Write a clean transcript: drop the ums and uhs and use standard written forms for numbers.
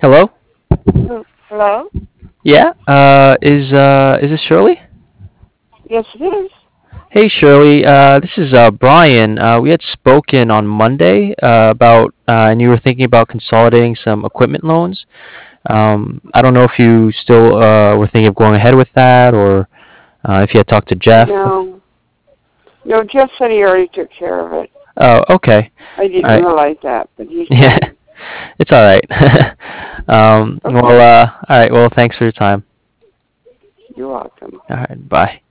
Hello? Hello? Yeah? Is this Shirley? Yes, it is. Hey Shirley, this is Brian. We had spoken on Monday and you were thinking about consolidating some equipment loans. I don't know if you still were thinking of going ahead with that, or if you had talked to Jeff. No, no, Jeff said he already took care of it. Oh, okay. I didn't All right. realize that, but he's Yeah, fine. it's all right. Okay, All right. Well, thanks for your time. you're welcome. All right. Bye.